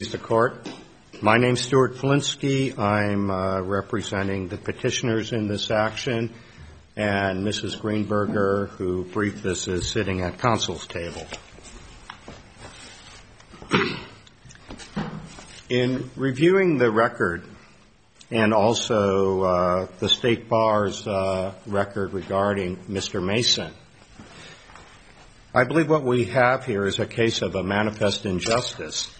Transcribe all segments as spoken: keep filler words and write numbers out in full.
The court. My name is Stuart Flinsky. I'm uh, representing the petitioners in this action, and Missus Greenberger, who briefed this, is sitting at counsel's table. In reviewing the record and also uh, the State Bar's uh, record regarding Mister Mason, I believe what we have here is a case of a manifest injustice.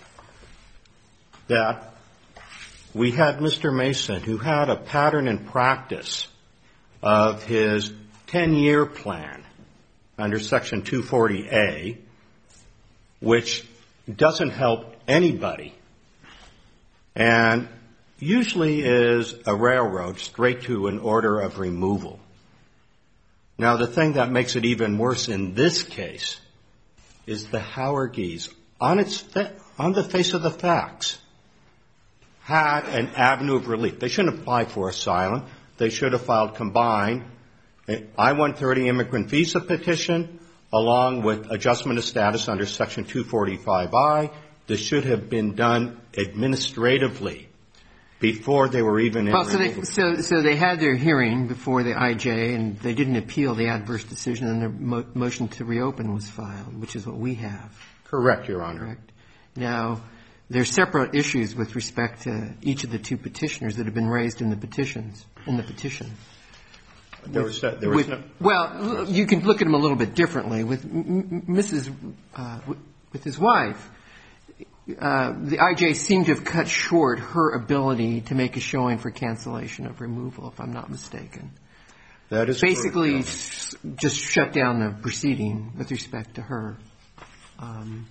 That we had Mister Mason, who had a pattern and practice of his ten-year plan under Section two forty A, which doesn't help anybody, and usually is a railroad straight to an order of removal. Now, the thing that makes it even worse in this case is the Howergees, on its fa- on the face of the facts, had an avenue of relief. They shouldn't apply for asylum. They should have filed combined I one thirty immigrant visa petition along with adjustment of status under Section two forty-five I. This should have been done administratively before they were even in. Well, so they, so, so they had their hearing before the I J, and they didn't appeal the adverse decision, and their mo- motion to reopen was filed, which is what we have. Correct, Your Honor. Correct. Now, there are separate issues with respect to each of the two petitioners that have been raised in the petitions, in the petition. There was, there was with, no, well, you can look at them a little bit differently. With Missus Uh, with his wife, uh, the I J seemed to have cut short her ability to make a showing for cancellation of removal, if I'm not mistaken. That is basically correct. Just shut down the proceeding with respect to her. Um,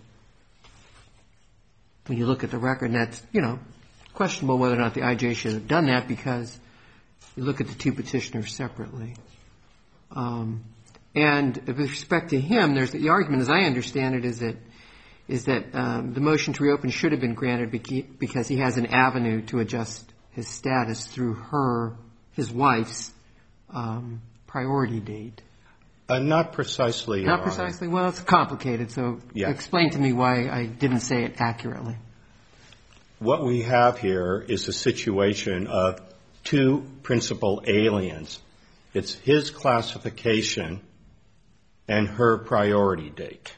When you look at the record, and that's, you know, questionable whether or not the I J should have done that, because you look at the two petitioners separately. Um, and with respect to him, there's the argument, as I understand it, is that is that um, the motion to reopen should have been granted because he has an avenue to adjust his status through her, his wife's, um, priority date. Uh, not precisely, Your Not precisely? Honor. Well, it's complicated, so yeah. Explain to me why I didn't say it accurately. What we have here is a situation of two principal aliens. It's his classification and her priority date.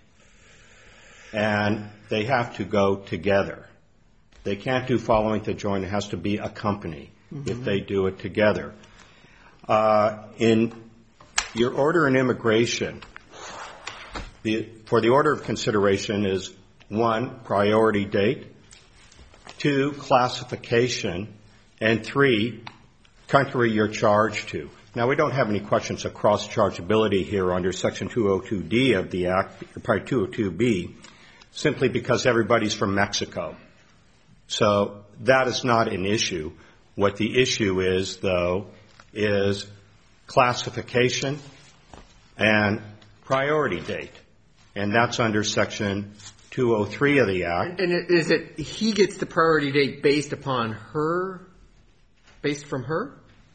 And they have to go together. They can't do following to join. It has to be a company mm-hmm. if they do it together. Uh, in Your order in immigration, the, for the order of consideration is one, priority date, two, classification, and three, country you're charged to. Now, we don't have any questions of cross-chargeability here under Section two oh two D of the Act, probably two oh two B, simply because everybody's from Mexico. So that is not an issue. What the issue is, though, is classification and priority date, and that's under Section two oh three of the Act. And, and is it he gets the priority date based upon her, based from her?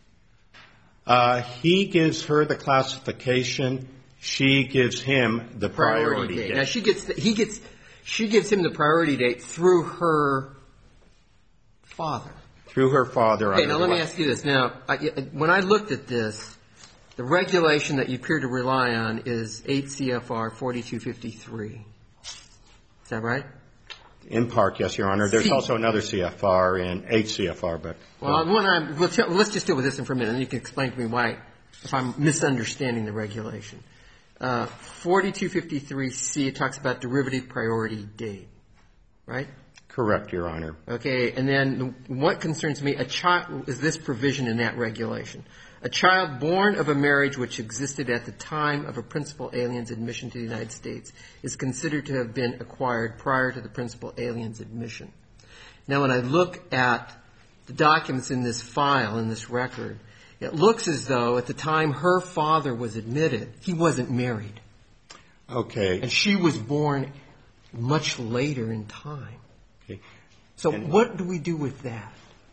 Uh, he gives her the classification. She gives him the priority, priority date. date. Now she gets the, he gets she gives him the priority date through her father. Through her father. Okay, now let me ask you this. Now, I, when I looked at this, the regulation that you appear to rely on is eight C F R forty-two fifty-three. Is that right? In part, yes, Your Honor. There's C- also another C F R in eight C F R, but... Well, well. One I'm, we'll tell, let's just deal with this one for a minute, and you can explain to me why, if I'm misunderstanding the regulation. Uh, forty-two fifty-three C, it talks about derivative priority date, right? Correct, Your Honor. Okay, and then what concerns me, a child, is this provision in that regulation. A child born of a marriage which existed at the time of a principal alien's admission to the United States is considered to have been acquired prior to the principal alien's admission. Now, when I look at the documents in this file, in this record, it looks as though at the time her father was admitted, he wasn't married. Okay. And she was born much later in time. Okay. So and, what do we do with that?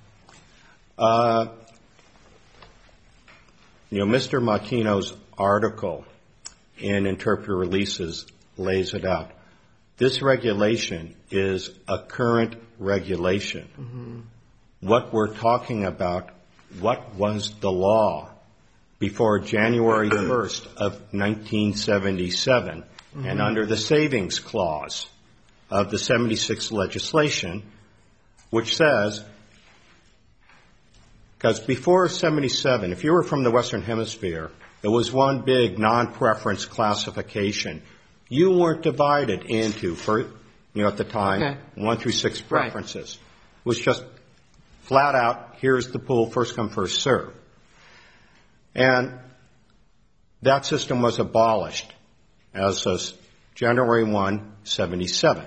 Uh, you know, Mister Makino's article in Interpreter Releases lays it out. This regulation is a current regulation. Mm-hmm. What we're talking about, what was the law before January first of nineteen seventy-seven, mm-hmm. and under the Savings Clause of the seventy-six legislation, which says, because before seventy-seven, if you were from the Western Hemisphere, it was one big non-preference classification. You weren't divided into, for, you know, at the time, okay. one through six preferences. Right. It was just flat out, here's the pool, first come, first serve. And that system was abolished as of January first, seventy-seven.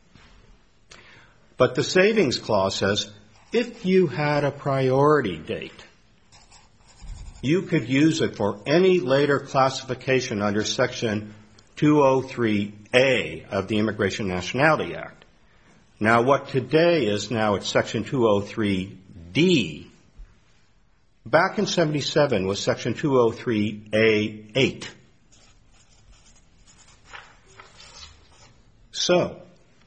But the Savings Clause says, if you had a priority date, you could use it for any later classification under Section two oh three A of the Immigration Nationality Act. Now, what today is now at Section two oh three D, back in seventy-seven was Section two oh three A eight. So,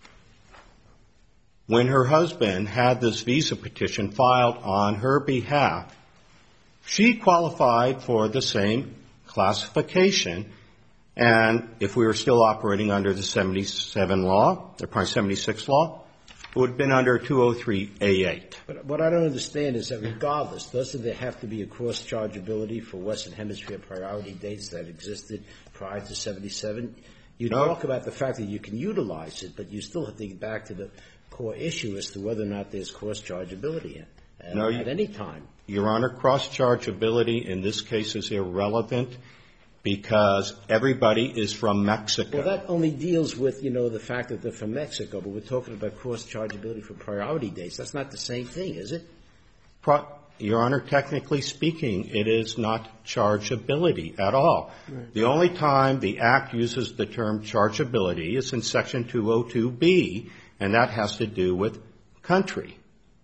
when her husband had this visa petition filed on her behalf, she qualified for the same classification. And if we were still operating under the seventy-seven law, or probably seventy-six law, it would have been under two oh three A eight. But what I don't understand is that regardless, doesn't there have to be a cross-chargeability for Western Hemisphere priority dates that existed prior to seventy-seven? You no. talk about the fact that you can utilize it, but you still have to get back to the core issue as to whether or not there's cross-chargeability at, no, at any time. Your Honor, cross-chargeability in this case is irrelevant because everybody is from Mexico. Well, that only deals with, you know, the fact that they're from Mexico, but we're talking about cross-chargeability for priority dates. That's not the same thing, is it? Pro- Your Honor, technically speaking, it is not chargeability at all. Right. The only time the Act uses the term chargeability is in Section two oh two B, and that has to do with country.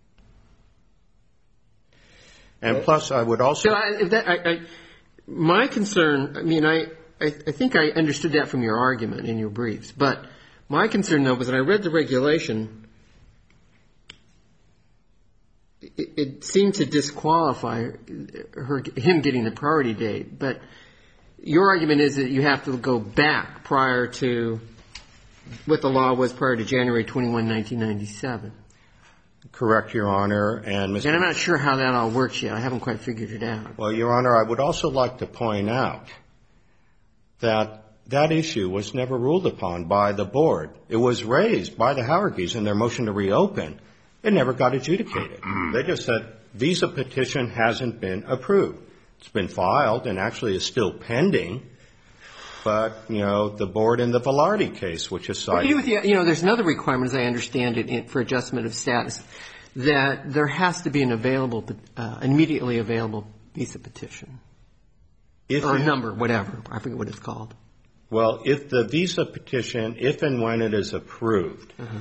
And well, plus, I would also... So I, that, I, I, my concern, I mean, I, I, I think I understood that from your argument in your briefs, but my concern, though, was that I read the regulation, it, it seemed to disqualify her, him getting the priority date, but your argument is that you have to go back prior to what the law was prior to January twenty-first, nineteen ninety-seven. Correct, Your Honor. And, Mister and I'm not sure how that all works yet. I haven't quite figured it out. Well, Your Honor, I would also like to point out that that issue was never ruled upon by the board. It was raised by the Howergees in their motion to reopen. It never got adjudicated. They just said, visa petition hasn't been approved. It's been filed and actually is still pending. But, you know, the board in the Velarde case, which is cited. Well, you know, there's another requirement, as I understand it, in, for adjustment of status, that there has to be an available, uh, immediately available visa petition. If or a number, whatever. I forget what it's called. Well, if the visa petition, if and when it is approved, mm-hmm.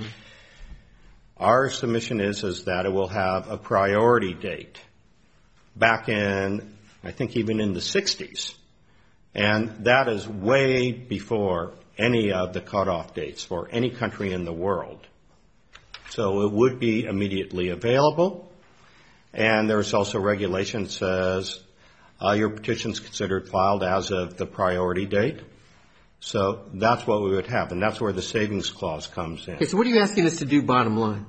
our submission is, is that it will have a priority date back in, I think even in the sixties. And that is way before any of the cutoff dates for any country in the world. So it would be immediately available. And there's also regulation that says uh, your petition is considered filed as of the priority date. So that's what we would have. And that's where the savings clause comes in. Okay, so what are you asking us to do bottom line?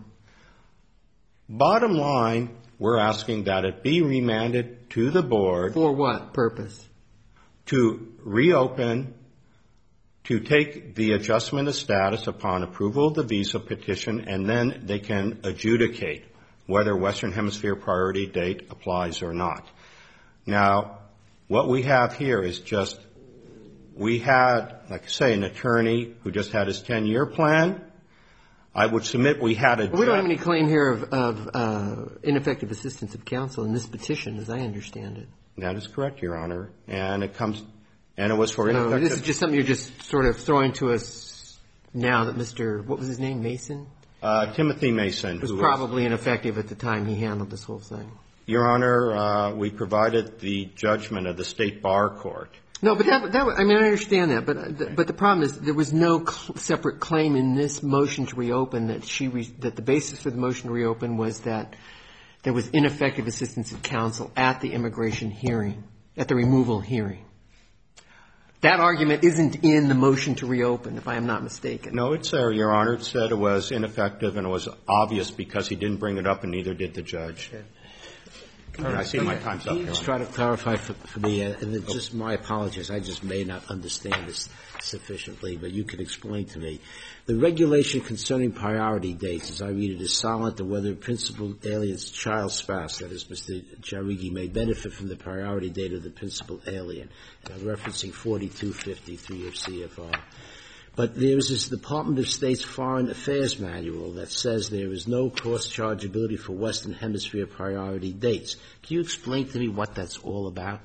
Bottom line, we're asking that it be remanded to the board. For what purpose? To reopen, to take the adjustment of status upon approval of the visa petition, and then they can adjudicate whether Western Hemisphere priority date applies or not. Now, what we have here is just, we had, like I say, an attorney who just had his ten-year plan. I would submit we had a... We don't have any claim here of, of uh, ineffective assistance of counsel in this petition, as I understand it. That is correct, Your Honor. And it comes, and it was for no, ineffective... This is just something you're just sort of throwing to us now that Mister, what was his name, Mason? Uh, Timothy Mason. Was who probably was, ineffective at the time he handled this whole thing. Your Honor, uh, we provided the judgment of the State Bar Court. No, but that, that I mean, I understand that, but but the problem is there was no cl- separate claim in this motion to reopen that she re- that the basis for the motion to reopen was that there was ineffective assistance of counsel at the immigration hearing, at the removal hearing. That argument isn't in the motion to reopen, if I am not mistaken. No, it's there, Your Honor. It said it was ineffective and it was obvious because he didn't bring it up and neither did the judge. Okay. I see my time's up. Can you just try to clarify for, for me, uh, and it's just my apologies, I just may not understand this sufficiently, but you can explain to me. The regulation concerning priority dates, as I read it, is silent on whether principal alien's child spouse, that is Mister Jauregui, may benefit from the priority date of the principal alien. And I'm referencing forty-two fifty-three of C F R. But there is this Department of State's Foreign Affairs Manual that says there is no cross-chargeability for Western Hemisphere priority dates. Can you explain to me what that's all about?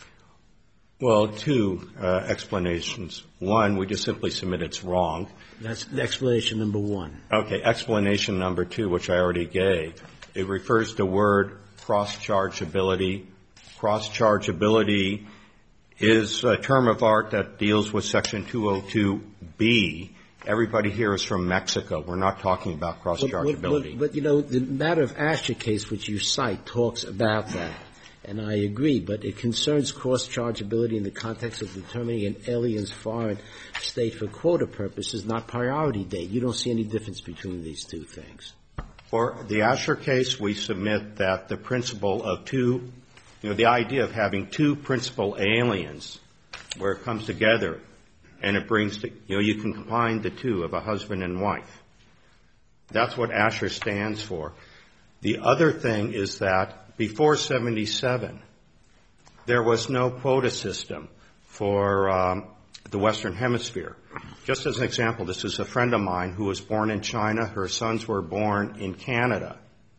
Well, two uh, explanations. One, we just simply submit it's wrong. That's explanation number one. Okay, explanation number two, which I already gave. It refers to word cross-chargeability. Cross-chargeability is a term of art that deals with Section two oh two B. Everybody here is from Mexico. We're not talking about cross-chargeability. But, but, but, you know, the matter of Asher case, which you cite, talks about that. And I agree, but it concerns cross-chargeability in the context of determining an alien's foreign state for quota purposes, not priority date. You don't see any difference between these two things. For the Asher case, we submit that the principle of two, you know, the idea of having two principal aliens where it comes together and it brings, to, you know, you can combine the two of a husband and wife. That's what Asher stands for. The other thing is that before seventy-seven, there was no quota system for um, the Western Hemisphere. Just as an example, this is a friend of mine who was born in China. Her sons were born in Canada.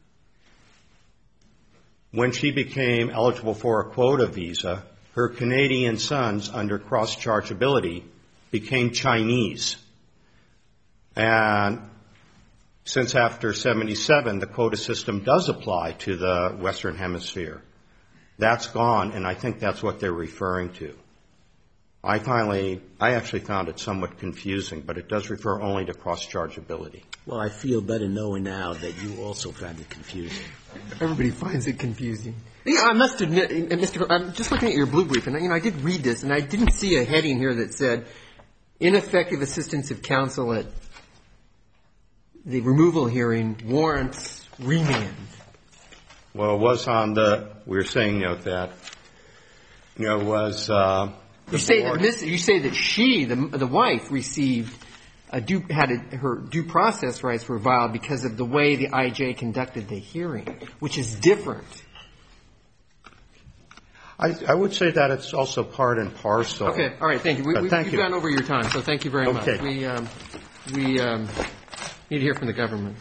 When she became eligible for a quota visa, her Canadian sons, under cross-chargeability, became Chinese. And since after seventy-seven, the quota system does apply to the Western Hemisphere. That's gone, and I think that's what they're referring to. I finally, I actually found it somewhat confusing, but it does refer only to cross-chargeability. Well, I feel better knowing now that you also found it confusing. Everybody finds it confusing. You know, I must admit, Mister I'm just looking at your blue brief, and you know, I did read this, and I didn't see a heading here that said ineffective assistance of counsel at the removal hearing warrants remand. Well, it was on the, we were saying, you know, that, you know, was, uh, you say that this, you say that she, the, the wife, received a due, had a, her due process rights were violated because of the way the I J conducted the hearing, which is different. I, I would say that it's also part and parcel. Okay, all right, thank you. We, uh, we, thank we've you. gone over your time, so thank you very okay. much. We, um, we um, need to hear from the government.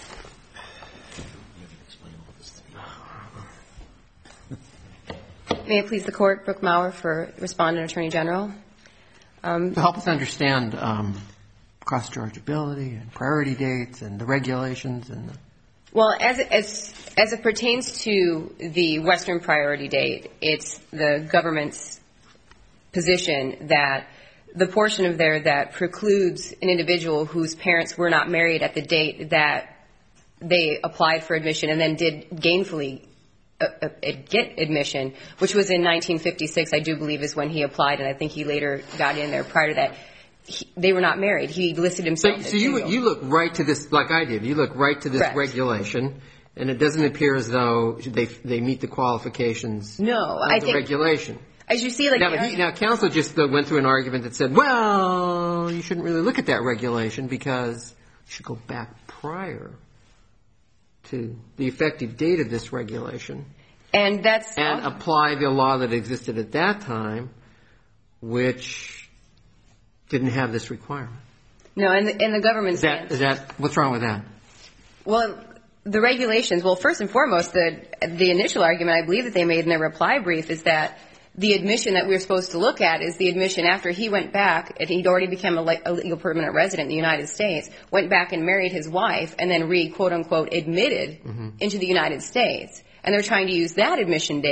May it please the Court, Brooke Maurer for Respondent Attorney General. Um, to help us understand um, cross-chargeability and priority dates and the regulations and the well, as it, as as it pertains to the Western priority date, it's the government's position that the portion of there that precludes an individual whose parents were not married at the date that they applied for admission and then did gainfully uh, uh, get admission, which was in nineteen fifty-six, I do believe, is when he applied, and I think he later got in there. Prior to that, he, they were not married. He listed himself so, as so you, single. you look right to this, like I did, you look right to this Correct. regulation, and it doesn't appear as though they they meet the qualifications No, of I the think, regulation. as you see, like Now, the- he, now, counsel just uh, went through an argument that said, well, you shouldn't really look at that regulation because you should go back prior to the effective date of this regulation and that's and apply the law that existed at that time, which didn't have this requirement. no, and the, and the government's Is that, is that what's wrong with that? well, the regulations. Well, first and foremost, the the initial argument I believe that they made in their reply brief is that the admission that we're supposed to look at is the admission after he went back and he'd already become a, le- a legal permanent resident in the United States, went back and married his wife, and then re quote unquote admitted mm-hmm. into the United States. And they're trying to use that admission date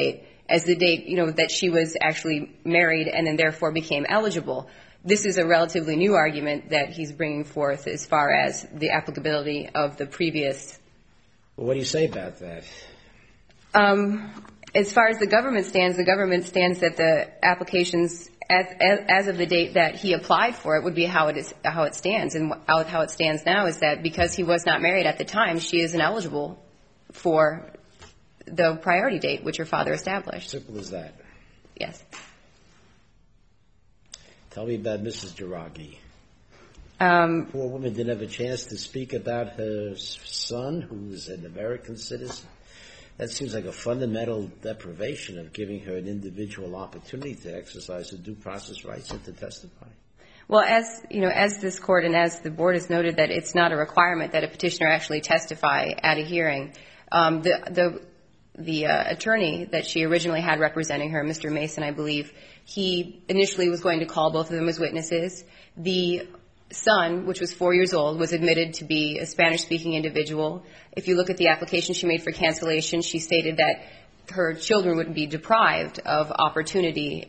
as the date, you know, that she was actually married and then therefore became eligible. This is a relatively new argument that he's bringing forth as far as the applicability of the previous. Well, what do you say about that? Um, as far as the government stands, the government stands that the applications, as, as, as of the date that he applied for it, would be how it is, how it stands. And how, how it stands now is that because he was not married at the time, she is ineligible for the priority date which her father established. Simple as that. Yes. Tell me about Missus Jaragi. Um, Poor woman didn't have a chance to speak about her son, who's an American citizen. That seems like a fundamental deprivation of giving her an individual opportunity to exercise her due process rights and to testify. Well, as you know, as this court and as the board has noted that it's not a requirement that a petitioner actually testify at a hearing. Um, the the the uh, attorney that she originally had representing her, Mister Mason, I believe, he initially was going to call both of them as witnesses. The son, which was four years old, was admitted to be a Spanish-speaking individual. If you look at the application she made for cancellation, she stated that her children would be deprived of opportunity.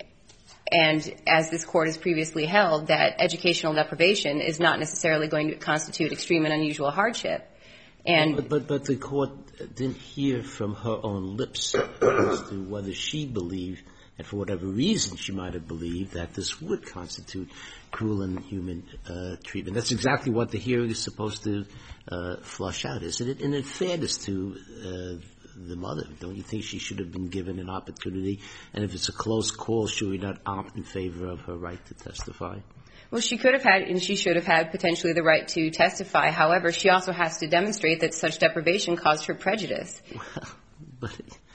And as this court has previously held, that educational deprivation is not necessarily going to constitute extreme and unusual hardship. And but, but, but the court didn't hear from her own lips as to whether she believed, and for whatever reason she might have believed, that this would constitute cruel and inhuman uh, treatment. That's exactly what the hearing is supposed to uh, flush out, isn't it? And in fairness to uh, the mother, don't you think she should have been given an opportunity? And if it's a close call, should we not opt in favor of her right to testify? Well, she could have had, and she should have had potentially the right to testify. However, she also has to demonstrate that such deprivation caused her prejudice. Well, but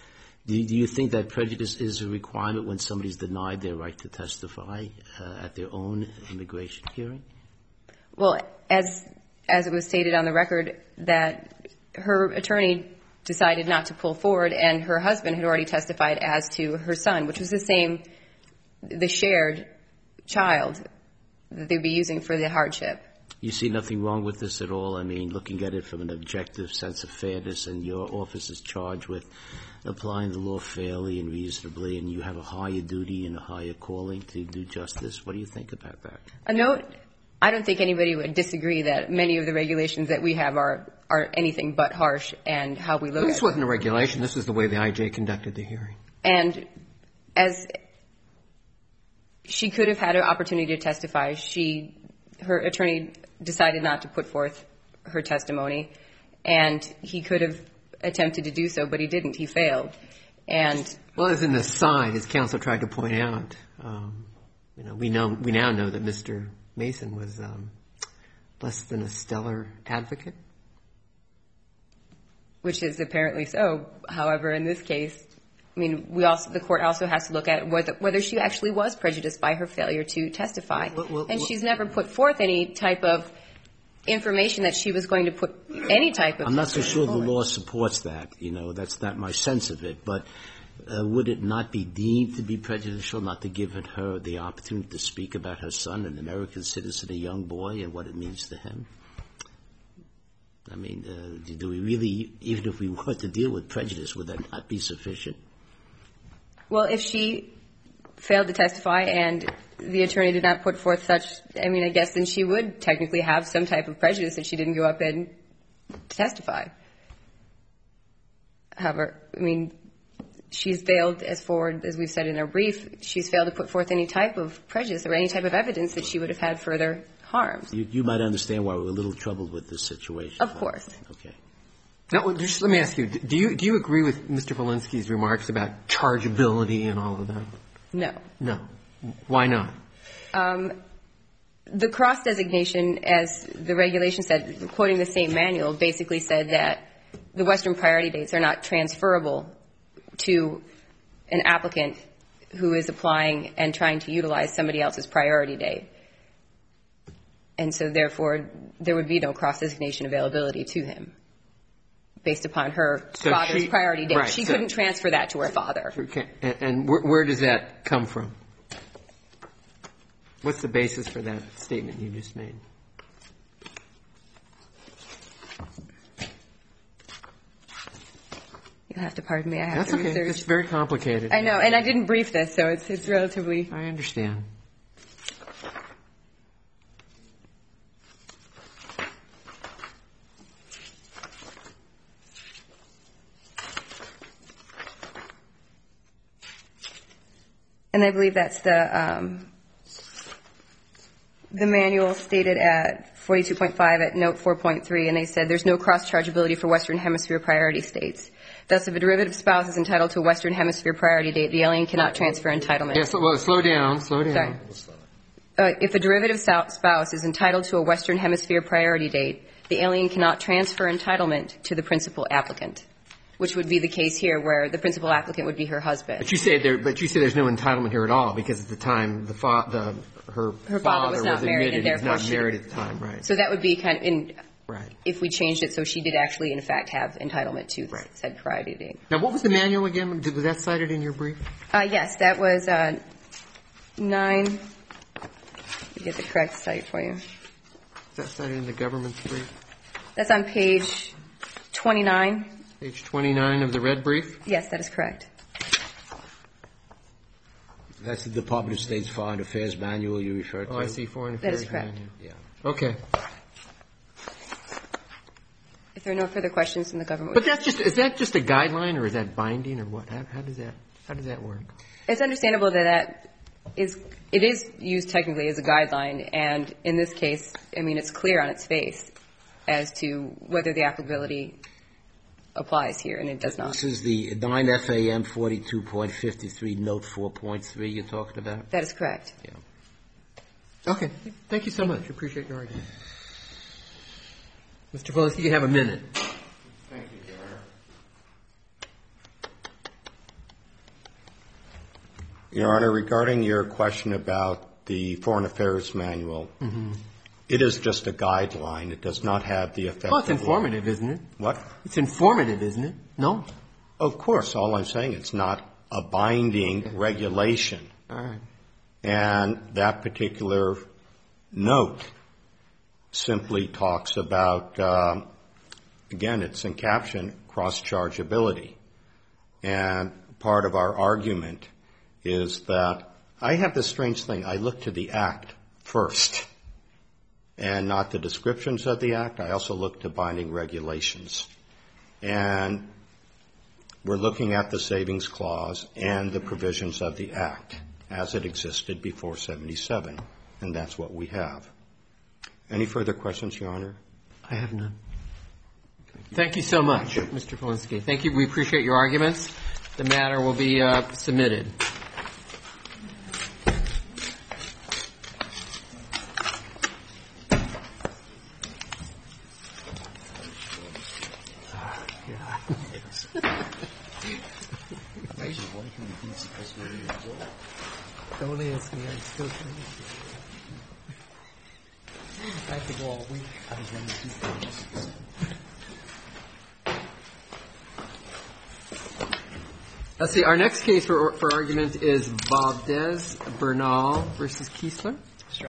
do you, do you think that prejudice is a requirement when somebody's denied their right to testify uh, at their own immigration hearing? Well, as as it was stated on the record, that her attorney decided not to pull forward, and her husband had already testified as to her son, which was the same, the shared child that they'd be using for the hardship. You see nothing wrong with this at all? I mean, looking at it from an objective sense of fairness, and your office is charged with applying the law fairly and reasonably, and you have a higher duty and a higher calling to do justice. What do you think about that? A note, I don't think anybody would disagree that many of the regulations that we have are, are anything but harsh, and how we look Well, at it. this wasn't a regulation. This was the way the I J conducted the hearing. And as she could have had an opportunity to testify, she, her attorney decided not to put forth her testimony, and he could have attempted to do so, but he didn't. He failed. And well, as in the side, as counsel tried to point out, um, you know, we know we now know that Mister Mason was um, less than a stellar advocate, which is apparently so. However, in this case, I mean, we also the court also has to look at whether whether she actually was prejudiced by her failure to testify, well, well, and well, she's never put forth any type of information that she was going to put any type of. I'm not so sure forward. the law supports that. You know, that's not my sense of it. But uh, would it not be deemed to be prejudicial not to give her the opportunity to speak about her son, an American citizen, a young boy, and what it means to him? I mean, uh, do we really, even if we were to deal with prejudice, would that not be sufficient? Well, if she failed to testify and the attorney did not put forth such, I mean, I guess then she would technically have some type of prejudice if she didn't go up and testify. However, I mean, she's failed, as forward as we've said in our brief, she's failed to put forth any type of prejudice or any type of evidence that she would have had further harms. You, you might understand why we're a little troubled with this situation. Of course. Okay. Now, just let me ask you: Do you do you agree with Mister Volinsky's remarks about chargeability and all of that? No. No. Why not? Um, the cross designation, as the regulation said, quoting the same manual, basically said that the Western priority dates are not transferable to an applicant who is applying and trying to utilize somebody else's priority date. And so, therefore, there would be no cross designation availability to him based upon her So father's she- priority date. right, She so- couldn't transfer that to her father. Okay. And, and where, where does that come from? What's the basis for that statement you just made? You'll have to pardon me. I have That's to okay. research. It's very complicated. I know, and I didn't brief this, so it's it's relatively. I understand. And I believe that's the um, the manual stated at forty-two point five at note four point three, and they said there's no cross-chargeability for Western Hemisphere priority states. Thus, if a derivative spouse is entitled to a Western Hemisphere priority date, the alien cannot transfer entitlement. Yes, well, slow down, slow down. Sorry. Uh, if a derivative spouse is entitled to a Western Hemisphere priority date, the alien cannot transfer entitlement to the principal applicant, which would be the case here, where the principal applicant would be her husband. But you say there, but you say there's no entitlement here at all, because at the time the fa- the her, Her father was not married, admitted and he was therefore not she- married at the time, right? So that would be kind of in. Right. If we changed it so she did actually, in fact, have entitlement to Right. said priority date. Now, what was the manual again? Did- Was that cited in your brief? Uh, yes, that was uh, nine. Let me get the correct site for you. Is that cited in the government's brief? That's on page twenty-nine. Page twenty-nine of the red brief? Yes, that is correct. That's the Department of State's Foreign Affairs Manual you referred to? Oh, I see, Foreign That Affairs is correct. manual. Yeah. Okay. If there are no further questions from the government. But that's just, is that just a guideline, or is that binding, or what? How, how does that, how does that work? It's understandable that that is, it is used technically as a guideline, and in this case, I mean, it's clear on its face as to whether the applicability applies here, and it does not. This is the nine F A M forty-two point fifty-three, note four point three you're talking about? That is correct. Yeah. Okay. Thank you so much. Appreciate your argument. Mister Polisky, you have a minute. Thank you, Your Honor. Your Honor, regarding your question about the Foreign Affairs Manual, mm-hmm. It is just a guideline. It does not have the effect Well, it's of informative, law. isn't it? What? It's informative, isn't it? No? Of course. All I'm saying, it's not a binding okay. regulation. All right. And that particular note simply talks about, um, again, it's in caption, cross-chargeability. And part of our argument is that I have this strange thing. I look to the Act first and not the descriptions of the Act. I also look to binding regulations. And we're looking at the Savings Clause and the provisions of the Act as it existed before seventy-seven. And that's what we have. Any further questions, Your Honor? I have none. Thank you so much, Mister Polisky. Thank you. We appreciate your arguments. The matter will be uh, submitted. Don't ask me. I'm still trying to. I have to go all week. I was running two things. Let's see. Our next case for for argument is Valdez Bernal versus Kiesler.